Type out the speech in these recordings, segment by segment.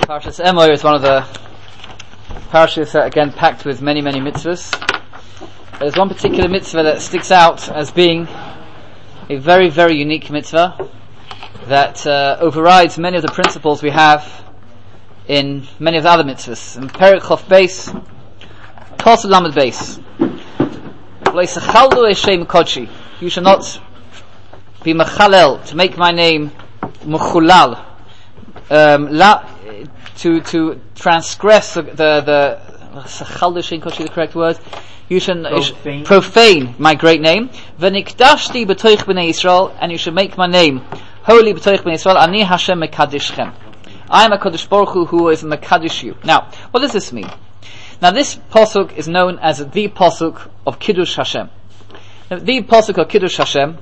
Parshas Emor is one of the parashas that again packed with many mitzvahs. There's one particular mitzvah that sticks out as being a very, very unique mitzvah that overrides many of the principles we have in many of the other mitzvahs. In Perek Chof Beis, Tosad Lamed Beis, V'leisachaldu Eshem Kodshi, you shall not be mechalel, to make my name mechulal, to transgress the correct word. You should profane my great name. V'nikdashti b'toich b'nei Yisrael, and you should make my name holy b'toich b'nei Yisrael. Ani Hashem mekadishchem. I am a Kadosh Baruch Hu who is mekadish you. Now, what does this mean? Now, this pasuk is known as the pasuk of Kiddush Hashem. Now, the pasuk of Kiddush Hashem,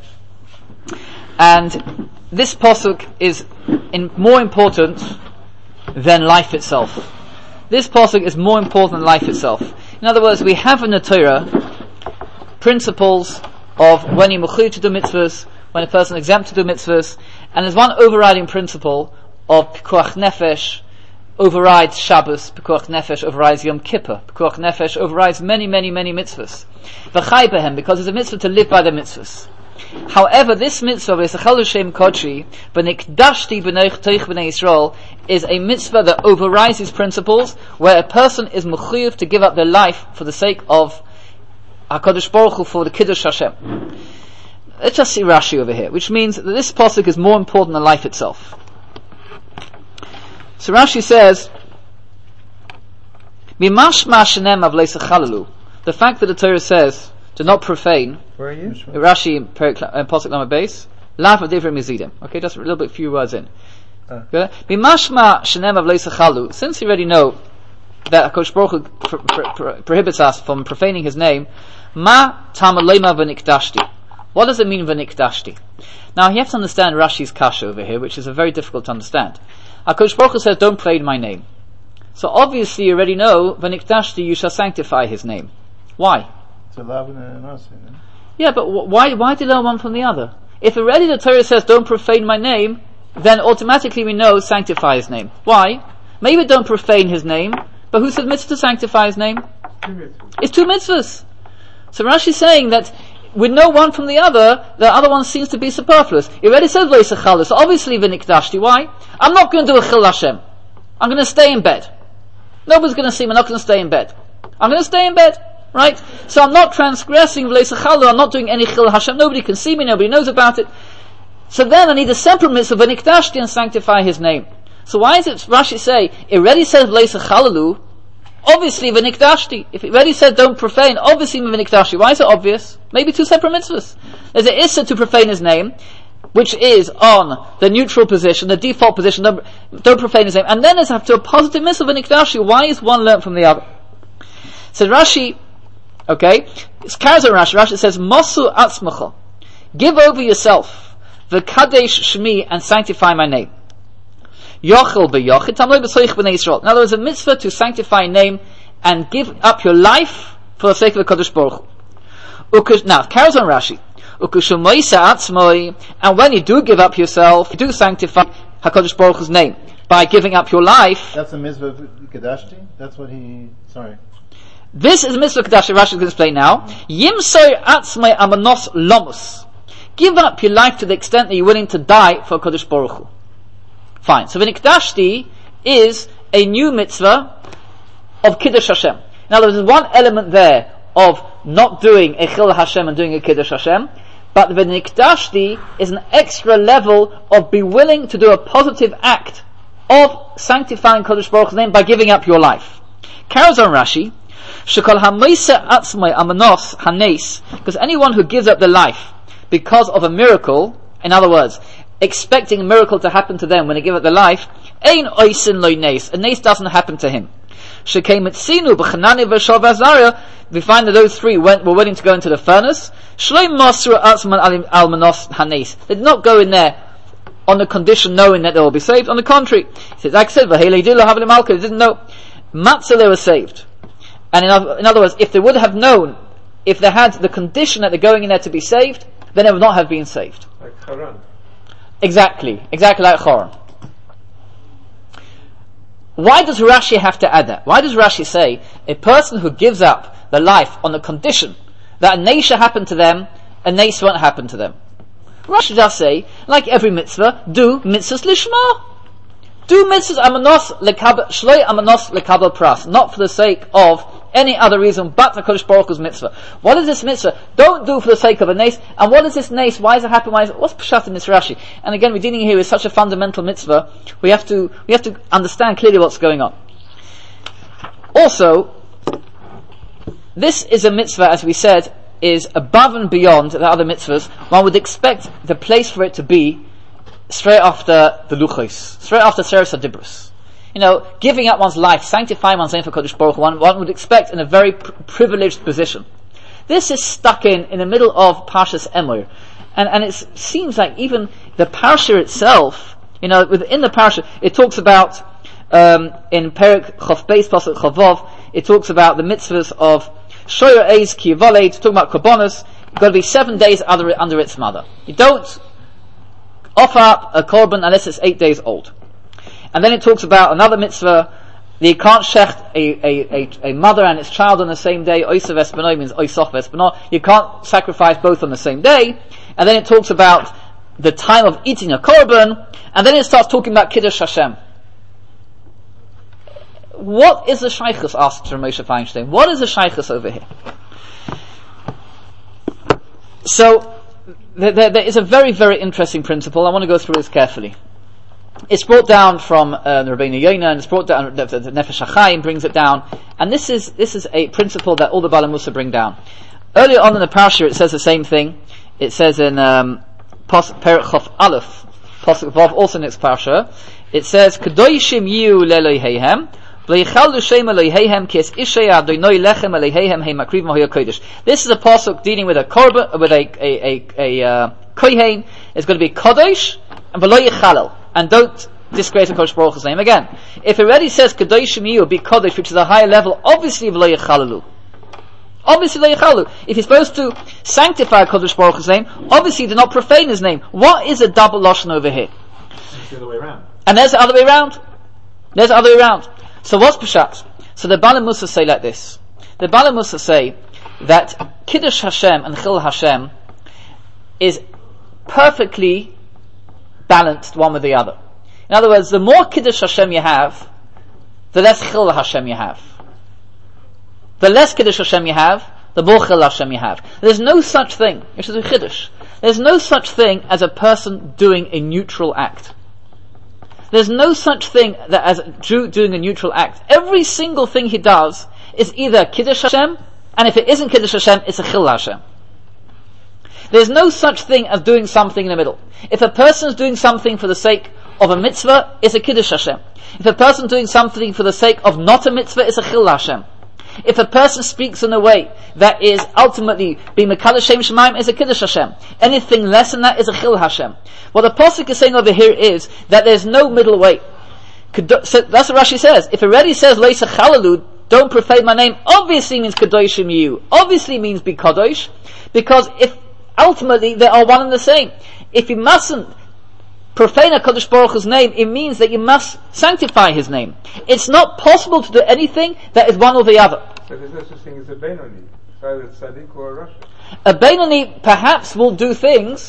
and this pasuk is more important than life itself. This pasuk is more important than life itself. In other words, we have in the Torah principles of when you mechuyah to do mitzvahs, when a person is exempt to do mitzvahs, and there's one overriding principle of Pikuach Nefesh overrides Shabbos, Pikuach Nefesh overrides Yom Kippur, Pikuach Nefesh overrides many mitzvahs. V'chai behem, because it's a mitzvah to live by the mitzvahs. However, this mitzvah, V'esachal Hashem Kodshi, B'nikdashti b'toich b'nei Yisrael, is a mitzvah that overrides these principles, where a person is mechuyev to give up their life for the sake of HaKadosh Baruch Hu, for the Kiddush Hashem. Let's just see Rashi over here, which means that this pasuk is more important than life itself. So Rashi says, Mimashma shenem av leisachalalu, the fact that the Torah says, do not profane. Where are you? Rashi in Pasuk Lamed Beis. Lav of Divrei Mizidim. Okay, just a little bit, few words in. B'mashma shenem av leisachalu. Since you already know that HaKadosh Baruch Hu prohibits us from profaning His name, ma tamalema v'nikdashti. What does it mean v'nikdashti? Now you have to understand Rashi's kasha over here, which is very difficult to understand. HaKadosh Baruch Hu says, don't profane my name. So obviously you already know v'nikdashti, you shall sanctify His name. Why? Yeah, but why did learn one from the other? If already the Torah says don't profane my name, then automatically we know sanctify His name. Why? Maybe don't profane His name, but who said mitzvah to sanctify His name? It's two mitzvahs. So Rashi is saying that we know one from the other one seems to be superfluous. He already said v'leisachal, so obviously v'nikdashti. Why? I'm not going to do a chil Hashem. I'm going to stay in bed. Nobody's going to see me, I'm not going to stay in bed. I'm going to stay in bed. Right? So I'm not transgressing v'leisachalu, I'm not doing any chil Hashem, nobody can see me, nobody knows about it. So then I need a separate mitzvah, v'nikdashti, and sanctify His name. So why is it Rashi say, it already says v'leisachalu, obviously v'nikdashti. If it already said don't profane, obviously v'nikdashti. Why is it obvious? Maybe two separate mitzvahs. There's an issa to profane His name, which is on the neutral position, the default position, don't profane His name. And then there's a positive mitzvah v'nikdashti. Why is one learned from the other? So Rashi, okay, it's carries on Rashi. Rashi says, Mosu atzmacha, give over yourself, v'kadesh shmi, and sanctify my name. Yochel beyochid, tamloi b'soich b'nei Yisrael. In other words, a mitzvah to sanctify a name and give up your life for the sake of the Kadosh Baruch Hu. Now, it carries on Rashi. Ukushumoisa atzmoi, and when you do give up yourself, you do sanctify HaKadosh Baruch Hu's name by giving up your life. That's a mitzvah of Kedashti? That's what sorry. This is mitzvah Kedash, Rashi is going to explain now. Yimsoy atzmei amanos lomus. Give up your life to the extent that you're willing to die for Kadosh Baruch Hu. Fine. So v'nikdashti is a new mitzvah of Kiddush Hashem. Now there's one element there of not doing a Chil Hashem and doing a Kiddush Hashem, but v'nikdashti is an extra level of be willing to do a positive act of sanctifying Kadosh Baruch Hu's name by giving up your life. Carries on Rashi, because anyone who gives up their life because of a miracle, in other words, expecting a miracle to happen to them when they give up their life, ein oisin loy nes, a nes doesn't happen to him. We find that those three were willing to go into the furnace. They did not go in there on the condition knowing that they will be saved. On the contrary, he says, like I said, they didn't know. Matzah, they were saved. And in other words, if they would have known, if they had the condition that they're going in there to be saved, then they would not have been saved. Like Haran. Exactly like Haran. Why does Rashi have to add that? Why does Rashi say a person who gives up the life on the condition that a neisha happen to them, a neis won't happen to them? Rashi does say, like every mitzvah, do mitzvahs lishma. Do mitzvahs amanos lekabel, shloi amanos lekabel pras, not for the sake of any other reason but the Kodesh Baruch Hu's mitzvah. What is this mitzvah? Don't do for the sake of a nace. And what is this nace? Why does it happen? What's pshat in this Rashi? And again, we're dealing here with such a fundamental mitzvah. We have to understand clearly what's going on. Also, this is a mitzvah, as we said, is above and beyond the other mitzvahs. One would expect the place for it to be straight after the luchos, straight after Seres HaDibrus. Giving up one's life, sanctifying one's name for Kodesh Baruch Hu, one would expect in a very privileged position. This is stuck in the middle of Parshas Emor. And it seems like even the Parsha itself, within the Parsha, it talks about, in Perek Chof Beis, Pasuk Chavov, it talks about the mitzvahs of Shoyer Eis Ki Yivoled, talking about Korbanos. You've got to be 7 days under its mother. You don't offer up a korban unless it's 8 days old. And then it talks about another mitzvah, that you can't shecht a mother and its child on the same day. Oisav Espino means Oisof Espino. You can't sacrifice both on the same day. And then it talks about the time of eating a korban, and then it starts talking about Kiddush Hashem. What is the shaychus, asks Rav Moshe Feinstein. What is the shaychus over here? So, there is a very, very interesting principle. I want to go through this carefully. It's brought down from Rabbeinu Yonah, and it's brought down, the Nefesh HaChaim brings it down, and this is a principle that all the Baalei Mussar bring down. Earlier on in the Parsha it says the same thing. It says in Perek Chof Aleph, Pasuk Vav, also next Parsha, it says, Kedoshim yiu le'Eloheihem, v'yichalu shem Eloheihem ki es ishay adonai lechem Eloheihem hei makriv mo'hoya kodesh. This is a pasuk dealing with a korban, with a kohen. It's going to be kodesh and v'lo yichalel, and don't disgrace the Kodesh Baruch Hu's name again. If it already says kedoshim yiu, be kodesh, which is a higher level, obviously v'lo yichalelu. Obviously v'lo yichalelu. If you're supposed to sanctify Kodesh Baruch Hu's name, obviously do not profane His name. What is a double lashon over here? It's the other way around. And there's the other way around. There's the other way around. So what's Peshat? So the Baalei Mussar say like this. The Baalei Mussar say that Kiddush Hashem and Chil Hashem is perfectly balanced one with the other. In other words, the more Kiddush Hashem you have, the less Chil Hashem you have. The less Kiddush Hashem you have, the more Chil Hashem you have. There's no such thing, which is a Kiddush. There's no such thing as a person doing a neutral act. There's no such thing that as a Jew doing a neutral act. Every single thing he does is either Kiddush Hashem, and if it isn't Kiddush Hashem, it's a Chil Hashem. There's no such thing as doing something in the middle. If a person is doing something for the sake of a mitzvah, it's a Kiddush Hashem. If a person is doing something for the sake of not a mitzvah, it's a Chil Hashem. If a person speaks in a way that is ultimately being Mekadosh Shem Shemaim, is a Kiddush Hashem. Anything less than that is a Chil Hashem. What the Pasuk is saying over here is that there's no middle way. So that's what Rashi says. If it already says Lo Yisachalalu, don't profane my name, obviously means Kadoshim Yiu. Obviously means be Kadosh, because if ultimately they are one and the same. If you mustn't profane a Kodesh Baruch Hu's name, it means that you must sanctify His name. It's not possible to do anything that is one or the other. So there's no such thing as a Benoni, either a tzaddik or a Rasha. A Benoni perhaps will do things,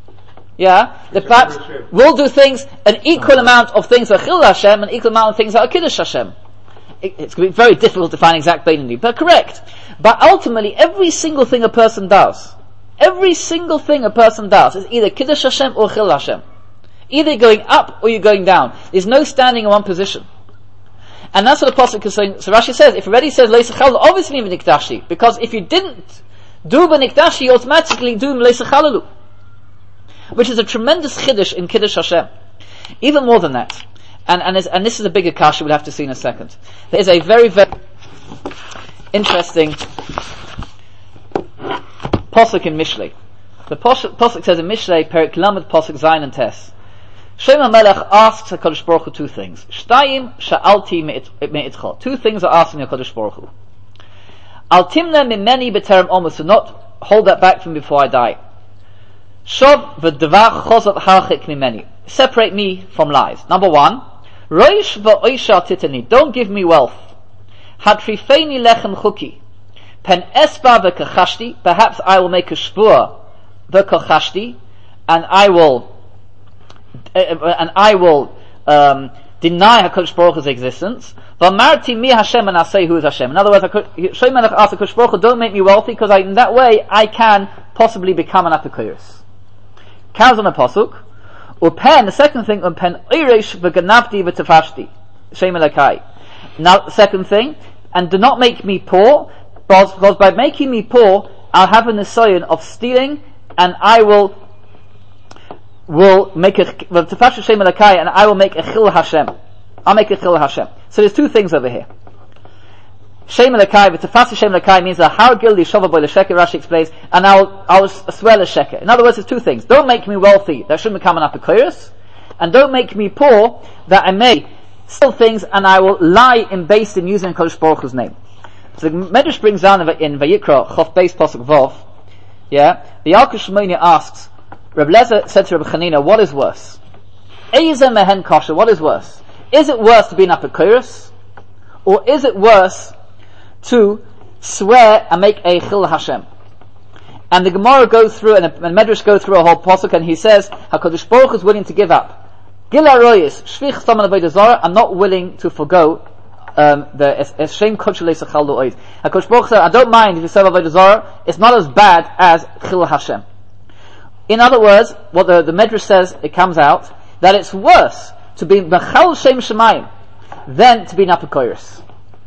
that perhaps will do things, an equal amount of things are Chil Hashem, and an equal amount of things are Kiddush Hashem. It's going to be very difficult to find exact Benoni, but correct. But ultimately, every single thing a person does is either Kiddush Hashem or Chil Hashem. Either going up or you're going down. There's no standing in one position. And that's what the Pasuk is saying. So Rashi says, if it already says Leisachalalu, obviously V'nikdashi, because if you didn't do V'nikdashi, you automatically do Leisachalalu, which is a tremendous Chiddush in Kiddush Hashem. Even more than that. And this is a bigger kasha we'll have to see in a second. There is a very, very interesting Pasuk in Mishlei. The Pasuk says in Mishlei, Perek Lamed Pasuk Zayin and Tes. Shem HaMelech asks HaKadosh Baruch Hu two things. Shtayim sha'alti me'itcha. Two things are asking HaKadosh Baruch Hu. Al timna mimeni b'terem omus. Do not hold that back from me before I die. Shov v'devar chozot harchik mimeni. Separate me from lies. Number one, Roish va'oisha titani, don't give me wealth. Hatrifeini lechem chuki. Pen esba v'kachashti, perhaps I will make a shvua v'kachashti, and I will deny HaKadosh Baruch Hu's existence. V'amarti mi Hashem, and I say who is Hashem. In other words, Shlomo Melech asked HaKadosh Baruch Hu, don't make me wealthy, because in that way I can possibly become an Apikoros. Comes on a pasuk. Upen, the second thing, upen oiresh v'ganavti v'tefashti. Shem Elokai. Now, second thing, and do not make me poor, because by making me poor, I'll have a nisayon of stealing, and I will make a v'tefashti Shem Elokai, and I will make a chil Hashem. I'll make a chil Hashem. So there's two things over here. Shem Elokai, v'tefashti Shem Elokai means a hargil lishova boy l'sheker, Rashi explains, and I'll swear l'sheker. In other words, there's two things. Don't make me wealthy, that I shouldn't become an apikoros, and don't make me poor, that I may steal things, and I will lie in based in using Kodesh Baruch Hu's name. So the Medrash brings down in Vayikra, Chof Beis Pasuk Vov, the Yalkut Shimoni asks, Reb Lezer said to Reb Chanina, what is worse? Eizer mehen kosher, what is worse? Is it worse to be an apikoros, or is it worse to swear and make a chil Hashem? And the Gemara goes through, and the Medrash go through a whole pasuk, and he says, HaKadosh Baruch Hu is willing to give up. Gil haroyis, shvich saman avodah zara, I'm not willing to forgo the eshem kodesh leisachal lo'oid. HaKadosh Baruch Hu said, I don't mind if you serve avodah zara, it's not as bad as chil Hashem. In other words, what the Medrash says, it comes out, that it's worse to be mechal shem shemayim than to be an apikoros.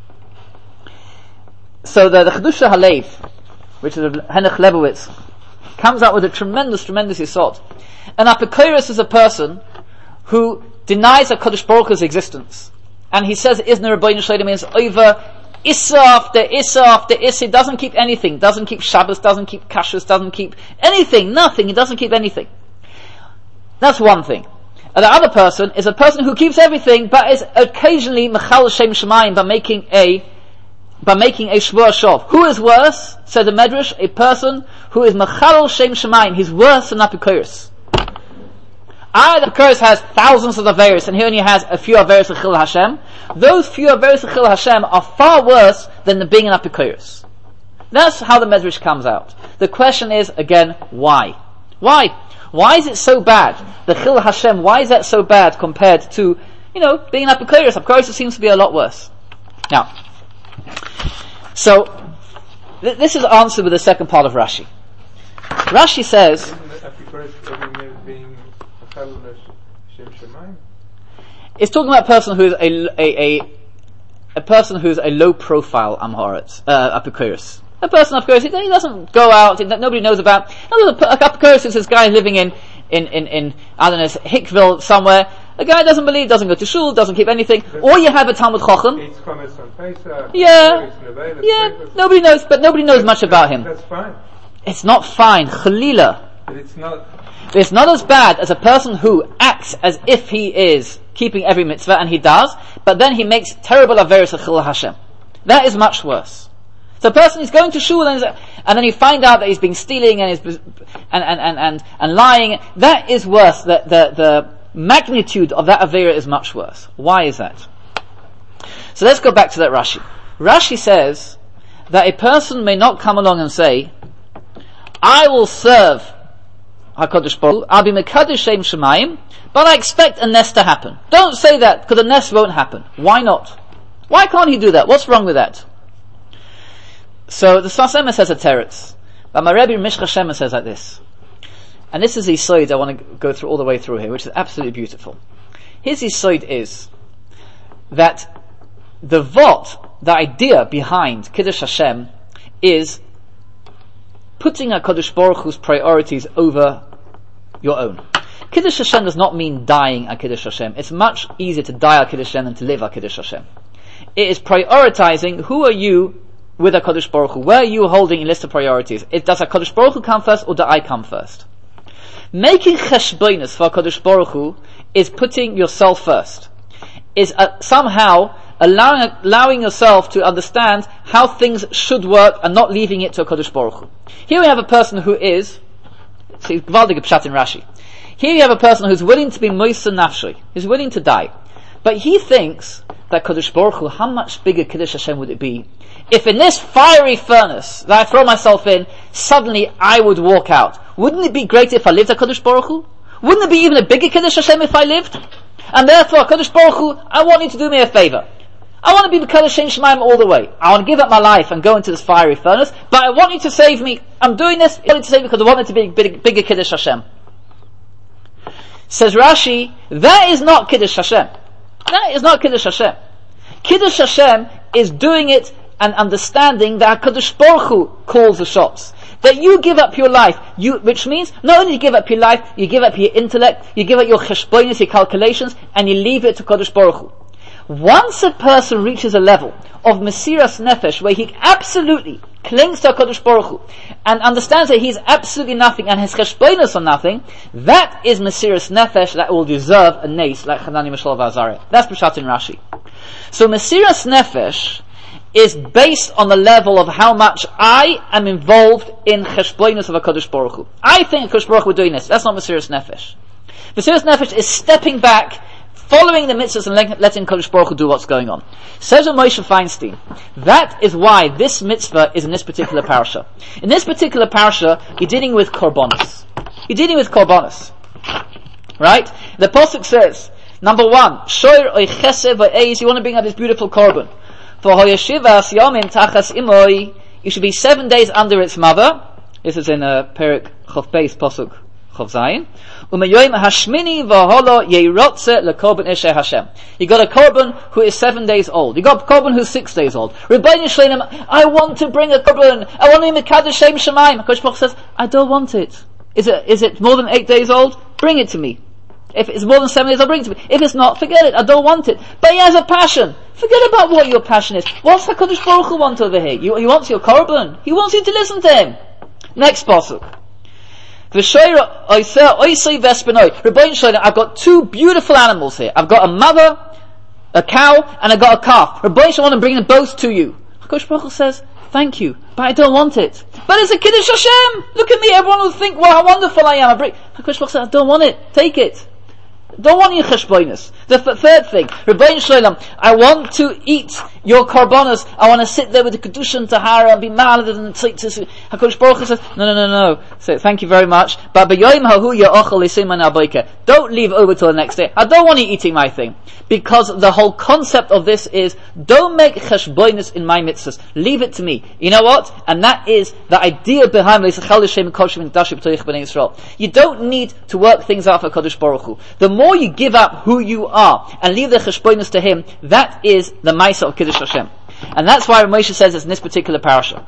So the Chedusha Halev, which is Henoch Lebowitz, comes out with a tremendous yesod. An apikoros is a person who denies HaKadosh Baruch Hu's existence, and he says Izna Rabbeinu Shalom means over Issa after Issa, he doesn't keep anything, doesn't keep Shabbos, doesn't keep Kashrus, doesn't keep anything, nothing, he doesn't keep anything. That's one thing. And the other person is a person who keeps everything, but is occasionally Mechal Shem Shemayim by making a Shvua Shov. Who is worse? Said the Medrash, a person who is Mechal Shem Shemayim. He's worse than Apikoros. The Apikoros has thousands of Averos, and he only has a few Averos of Chil Hashem. Those few Averos of Chil Hashem are far worse than the being an Apikoros. That's how the Medrash comes out. The question is, again, why? Why? Why is it so bad? The Chil Hashem, why is that so bad compared to, being an Apikoros? Apikoros seems to be a lot worse. Now, so, this is answered with the second part of Rashi. Rashi says, it's talking about a person who is a person who is a low profile Amharat, Apikoros. A person Apikoros, he doesn't go out, nobody knows about. Apikoros is this guy living in I don't know, Hickville somewhere. A guy doesn't believe, doesn't go to shul, doesn't keep anything. Or you have a Talmud Chacham. Yeah, nobody knows, but nobody knows much about him. That's fine. It's not fine, Chalila. But it's not as bad as a person who acts as if he is keeping every mitzvah, and he does, but then he makes terrible averos of Chil Hashem. That is much worse. So a person is going to shul and then you find out that he's been stealing and lying. That is worse. The magnitude of that avera is much worse. Why is that? So let's go back to that Rashi. Rashi says that a person may not come along and say, I will serve HaKadosh Baruch Hu, I'll be Mekadosh Shem Shemayim, but I expect a nes to happen. Don't say that, because a nes won't happen. Why not? Why can't he do that? What's wrong with that? So the Sfas Emes says a teretz, but my Rebbe Mishcha Shema says like this. And this is the Yisoid I want to go through all the way through here, which is absolutely beautiful. His Yisoid is that the idea behind Kiddush Hashem is putting HaKadosh Baruch Hu's priorities over your own. Kiddush Hashem does not mean dying at Kiddush Hashem. It's much easier to die at Kiddush Hashem than to live at Kiddush Hashem. It is prioritizing who are you with HaKadosh Baruch Hu. Where are you holding in list of priorities? Does HaKadosh Baruch Hu come first, or do I come first? Making cheshbonos for HaKadosh Baruch Hu is putting yourself first. Is somehow allowing yourself to understand how things should work and not leaving it to HaKadosh Baruch Hu. Here we have a person who is, see, Gvaldig Pshat in Rashi. Here you have a person who's willing to be moisa nafshay, who's willing to die. But he thinks that Kadosh Baruch Hu, how much bigger Kiddush Hashem would it be if in this fiery furnace that I throw myself in, suddenly I would walk out? Wouldn't it be great if I lived at Kadosh Baruch Hu? Wouldn't it be even a bigger Kiddush Hashem if I lived? And therefore, Kadosh Baruch Hu, I want you to do me a favor. I want to be B'Kadosh Shem Shemaim all the way. I want to give up my life and go into this fiery furnace, but I want you to save me. I'm doing this, I want you to save me because I want it to be bigger Kiddush Hashem. Says Rashi, that is not Kiddush Hashem. That is not Kiddush Hashem. Kiddush Hashem is doing it and understanding that HaKadosh Baruch Hu calls the shots. That you give up your life, which means not only you give up your life, you give up your intellect, you give up your cheshbonos, your calculations, and you leave it to Kadosh Baruch Hu. Once a person reaches a level of Mesiras Nefesh where he absolutely clings to HaKadosh Baruch Hu and understands that he's absolutely nothing and his cheshbonos are nothing, that is Mesiras Nefesh that will deserve a nace like Hanani Mishal V'Azariah. That's Pshat in Rashi. So Mesiras Nefesh is based on the level of how much I am involved in cheshbonos of HaKadosh Baruch Hu. I think HaKadosh Baruch Hu doing this. That's not Mesiras Nefesh. Mesiras Nefesh is stepping back, following the mitzvahs and letting Kadosh Baruch Hu do what's going on. Says Moshe Feinstein, that is why this mitzvah is in this particular parasha. In this particular parasha, you're dealing with korbanos. You're dealing with korbanos. Right? The Pasuk says, number 1, Shoir oy chesed v'eis, you want to bring out this beautiful korban. For hoyeshivas yamin tachas imoy, you should be 7 days under its mother. This is in Perek Chof Beis Pasuk Chof Zayin. You got a korban who is 7 days old. You got a korban who's 6 days old. Rebbeinu Shleinim, I want to bring a korban. I want to be Mekadosh Shem Shemaim. HaKadosh Baruch Hu says, I don't want it. Is it more than 8 days old? Bring it to me. If it's more than 7 days, I'll bring it to me. If it's not, forget it. I don't want it. But he has a passion. Forget about what your passion is. What's HaKadosh Baruch Hu want over here? He wants your korban. He wants you to listen to him. Next pasuk. I've got 2 beautiful animals here. I've got a mother, a cow, and I've got a calf. Rebbeinu, I want to bring them both to you. HaKadosh Baruch Hu says, thank you, but I don't want it. But it's a Kiddush Hashem. Look at me, everyone will think, wow, how wonderful I am. HaKadosh Baruch Hu says, I don't want it. Take it. Don't want your cheshbonos. The third thing, Rebbeinu Shleilim, I want to eat your korbanos. I want to sit there with the kedusha and tahara and be malad and tzitzus. HaKadosh Baruch Hu says, no. So thank you very much. But b'yoyim hahu ya'ochel l'siman abayka. Don't leave over till the next day. I don't want you eating my thing, because the whole concept of this is don't make cheshbonos in my mitzvahs. Leave it to me. You know what? And that is the idea behind l'sachal l'shem koshim and dashib toich b'nei Yisrael. You don't need to work things out for Kadosh Baruch Hu. The more you give up who you are and leave the cheshbonos to him, that is the Maisa of Kiddush Hashem. And that's why Moshe says it's in this particular parasha.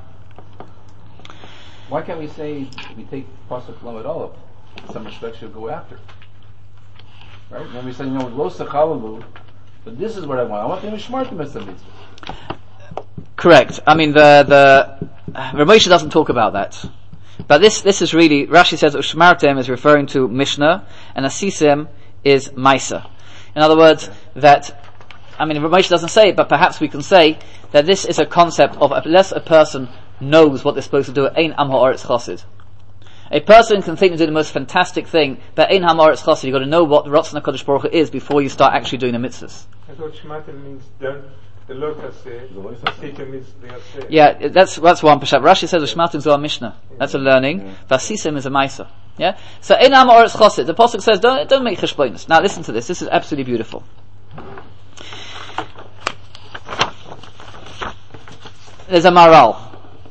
Why can't we say, we take Pasuk Lamed Aleph, some respect should go after? Right? And then we say, lo sechalalu, but this is what I want. I want them to shmart the mitzvah. Correct. I mean, the Moshe doesn't talk about that. But this is really, Rashi says Ushmartem is referring to Mishnah, and Asisim is Maisa. In other words, Moshe doesn't say it, but perhaps we can say that this is a concept of unless a person knows what they're supposed to do, Ein Am Ha'aretz Chosid. A person can think to do the most fantastic thing, but Ein Am Ha'aretz Chosid, you've got to know what Ratzon HaKadosh Baruch Hu is before you start actually doing the mitzvahs. I thought Shmatim means don't. The lotus yeah, that's one Peshat. Rashi says Shmatim Zohar Mishnah. That's a learning. Vasisim is a Maisa. Yeah? So Ein Am Ha'aretz Chosid. The Pasuk says don't make cheshbonos. Now listen to this. This is absolutely beautiful. There's a maral.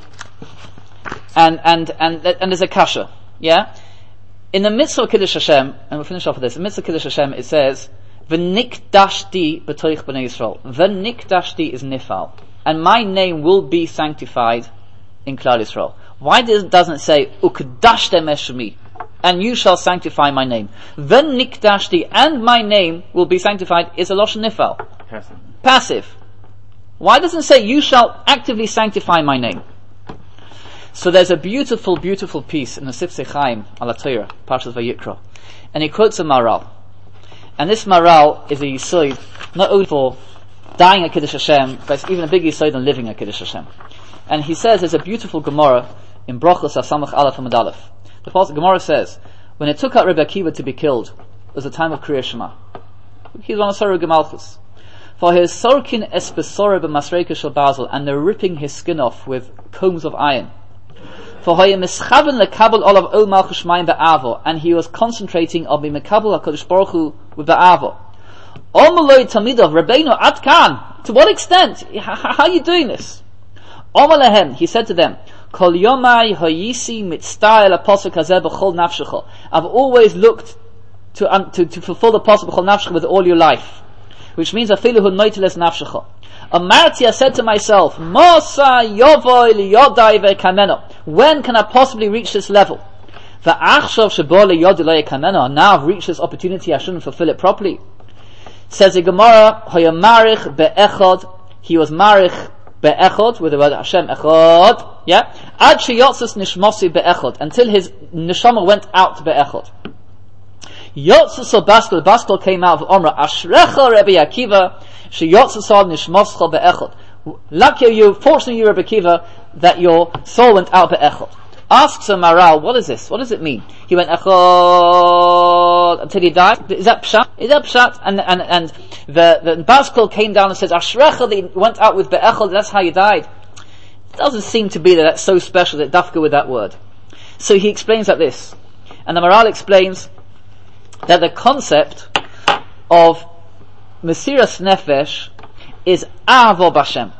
And there's a kasha. Yeah? In the mitzvah of Kiddush Hashem, and we'll finish off with this, in the mitzvah of Kiddush Hashem it says, V'nikdashti b'toich b'nei Yisrael. V'nikdashti is nifal. And my name will be sanctified in Klal Yisrael. Why doesn't it say, Ukdashtem eshmi, and you shall sanctify my name? V'nikdashti, and my name will be sanctified, is a lashon nifal. Passive. Why doesn't it say, you shall actively sanctify my name? So there's a beautiful, beautiful piece in the Sifsei Chaim ala Torah, Parshas Vayikra, and he quotes a maral. And this maral is a yisoid, not only for dying at Kiddush Hashem, but it's even a big yisoid than living at Kiddush Hashem. And he says there's a beautiful Gemara in Brachos Samach Aleph Amud Aleph. The Gemara says, when it took out Rebbe Akiva to be killed, it was a time of Kriyas Shema. He's one of Sorug Malchus. For his sorkin espesora b'masreika shel Basel, and they're ripping his skin off with combs of iron. For hoya mischaven lekabel olav ol malchus shmayim be'avo, and he was concentrating on being mekabel HaKadosh Baruch Hu with be'avo. Omaloi tamidov Rabbeinu atkan. To what extent? How are you doing this? Omalahem, he said to them, Kol yomai hoyisi mitzta'el apostle kazeh b'chol nafshecha. I've always looked to fulfill the apostle b'chol nafshecha with all your life. Which means afilu hu noiteles nafshecha. Amarti, I said to myself, Mosa yovoi liyodai ve'kameno. When can I possibly reach this level? Va'achshav shebo liyodai ve'kameno. And now I've reached this opportunity, I shouldn't fulfill it properly. Says the Gemara, hoya marich be'echod. He was marich be'echod, with the word Hashem echod. Yeah? Ad sheyotzes nishmosi be'echod. Until his neshama went out be'echod. Yotzes Baskel, Baskel came out of Omra, Ashrecha Rebbe Akiva, she Yotzes Nishmoscha be'echod. Lucky you, fortunately you Rebbe Akiva, that your soul went out be'echod. Asks a Maral, what is this? What does it mean? He went echod until he died? Is that pshat? Is that pshat? And the Baskel came down and says, Ashrecha, they went out with be'echod, that's how you died. It doesn't seem to be that that's so special that dafka with that word. So he explains like this. And the Maral explains that the concept of Mesiras Nefesh is Avo Bashem.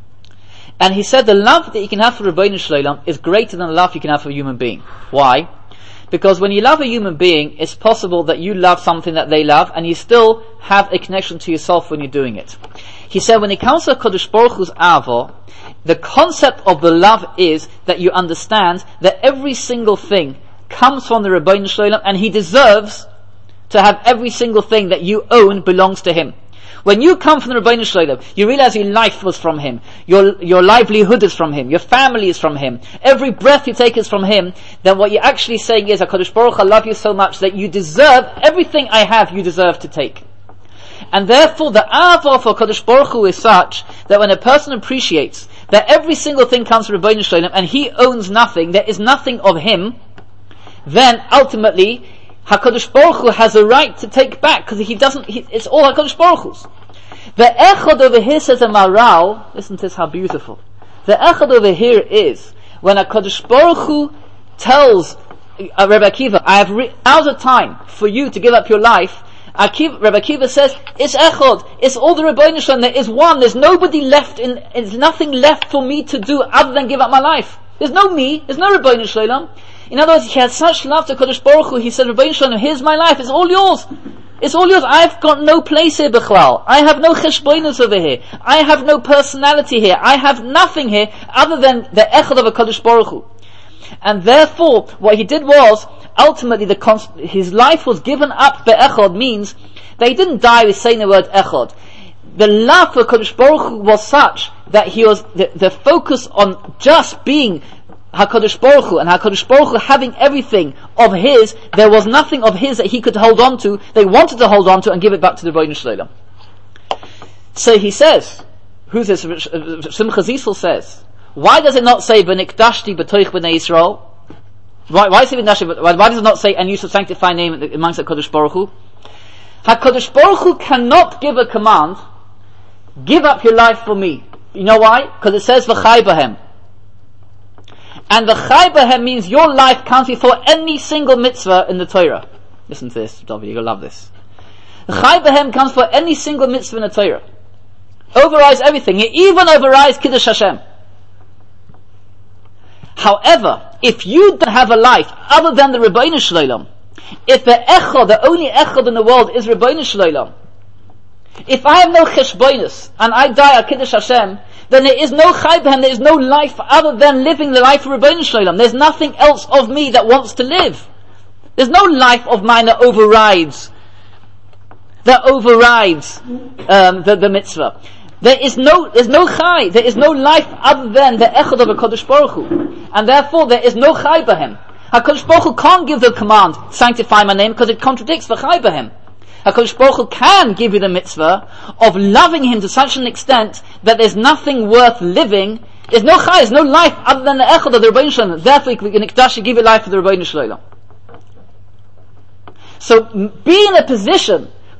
And he said the love that you can have for Rebbeinu Shloim is greater than the love you can have for a human being. Why? Because when you love a human being, it's possible that you love something that they love, and you still have a connection to yourself when you're doing it. He said when it comes to Kodesh Baruch Hu's Avo, the concept of the love is that you understand that every single thing comes from the Rebbeinu Shloim, and he deserves to have every single thing that you own belongs to him. When you come from the Rebbeinu Shloim, you realize your life was from him, your livelihood is from him, your family is from him, every breath you take is from him, then what you're actually saying is, HaKadosh Baruch I love you so much that you deserve, everything I have you deserve to take. And therefore the Ava for HaKadosh Baruch Hu is such that when a person appreciates that every single thing comes from Rebbeinu Shloim and he owns nothing, there is nothing of him, then ultimately HaKadosh Baruch Hu has a right to take back, because it's all HaKadosh Baruch Hu's. The echad over here says a Maral, listen to this, how beautiful. The echad over here is, when HaKadosh Baruch Hu tells Rebbe Akiva, now's the time for you to give up your life, Rebbe Akiva says, it's echad, it's all the Rebbeinu Shloim, there is one, there's nobody left there's nothing left for me to do other than give up my life. There's no me, there's no Rebbeinu Shloim. In other words, he had such love to Kodesh Baruch Hu, he said, Rebbeinu Shloim, here's my life, it's all yours. It's all yours. I've got no place here, Bechlal. I have no cheshbonos over here. I have no personality here. I have nothing here other than the echad of a Kodesh Baruch Hu. And therefore, what he did was, ultimately, his life was given up be'echad, means that he didn't die with saying the word echad. The love for Kodesh Baruch Hu was such that he was, the focus on just being HaKadosh Baruch Hu, and HaKadosh Baruch Hu having everything of his, there was nothing of his that he could hold on to, they wanted to hold on to and give it back to the Rebbeinu Shloim. So he says, who's this? Simcha Zisel says, why does it not say, V'nikdashti b'toich b'nei Yisrael? Why say V'nikdashti, why does it not say, and you shall sanctify name amongst HaKadosh Baruch Hu? HaKadosh Baruch Hu cannot give a command, give up your life for me. You know why? Because it says, V'chai b'hem. And the chai b'hem means your life counts before any single mitzvah in the Torah. Listen to this, David, you're going to love this. The chai b'hem comes for any single mitzvah in the Torah. Overrides everything. It even overrides Kiddush Hashem. However, if you don't have a life other than the Rebbeinu Shloim, if the echad, the only echad in the world is Rebbeinu Shloim, if I have no cheshbonos and I die at Kiddush Hashem, then there is no chai b'hem, there is no life other than living the life of Rebbeinu Shloim. There's nothing else of me that wants to live. There's no life of mine that overrides the mitzvah. There's no chai, there is no life other than the echad of a Kodesh Baruch Hu. And therefore there is no chai b'hem. HaKadosh Baruch Hu can't give the command, sanctify my name, because it contradicts the chai b'hem. HaKadosh Baruch Hu can give you the mitzvah of loving Him to such an extent that there's nothing worth living. There's no chai, there's no life other than the echad of the Rebbeinu Shloim. Therefore, Nikdash give you life for the Rebbeinu Shloim. So, be in a position,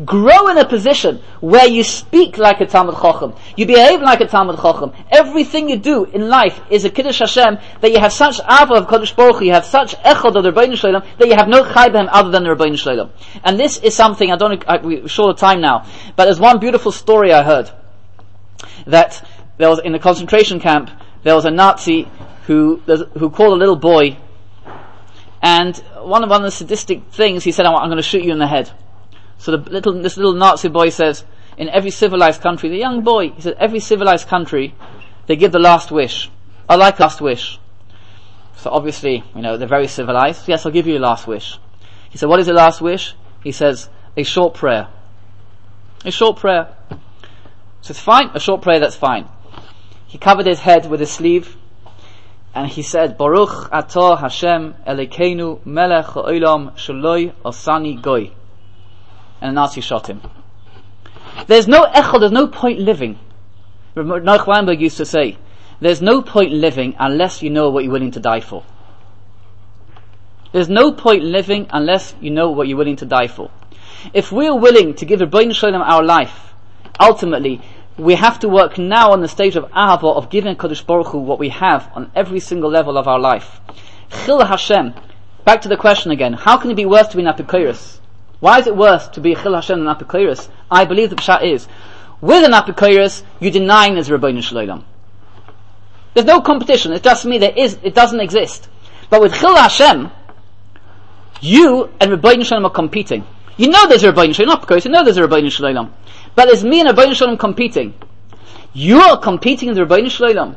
grow in a position where you speak like a Talmud Chacham, you behave like a Talmud Chacham. Everything you do in life is a Kiddush Hashem, that you have such Ava of Kodesh Baruch Hu, you have such Echad of the Rebbeinu Shalom, that you have no Chai B'hem other than the Rebbeinu Shalom. And this is something, we're short of time now, but there's one beautiful story I heard, that there was, in a concentration camp, there was a Nazi who called a little boy, and one of the sadistic things, he said, I'm going to shoot you in the head. So this little Nazi boy says, in every civilized country, the young boy, he said, every civilized country, they give the last wish. I like last wish. So obviously, they're very civilized. Yes, I'll give you your last wish. He said, what is the last wish? He says, a short prayer. A short prayer. So it's fine, a short prayer, that's fine. He covered his head with his sleeve, and he said, Baruch atah Hashem Elokeinu melech ha'olam shaloi osani goy. And the Nazi shot him. There's no echad, there's no point living. Noach Weinberg used to say, there's no point living unless you know what you're willing to die for. There's no point living unless you know what you're willing to die for. If we're willing to give Rebbeinu Shalom our life, ultimately, we have to work now on the stage of Ahava, of giving Kodesh Baruch Hu what we have on every single level of our life. Chil Hashem. Back to the question again. How can it be worse to be an Apikoros? Why is it worse to be Chil Hashem than an Apikoros? I believe the Pshat is, with an Apikoros, you're denying there's Rebbeinu Shalom. There's no competition. It's just me. It doesn't exist. But with Chil Hashem, you and Rebbeinu Shalom are competing. You know there's a Rebbeinu Shalom, not Apikoros, you know there's a Rebbeinu Shalom. But it's me and Rebbeinu Shalom competing. You are competing in the Rebbeinu Shalom.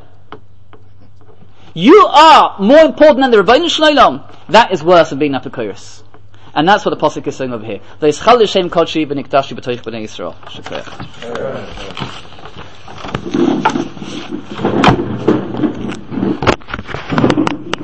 You are more important than the Rebbeinu Shalom. That is worse than being Apikoros. And that's what the Pasuk is saying over here. There's Chal L'Shem Kodshi B'Nikdashi B'Toich B'nei Yisrael.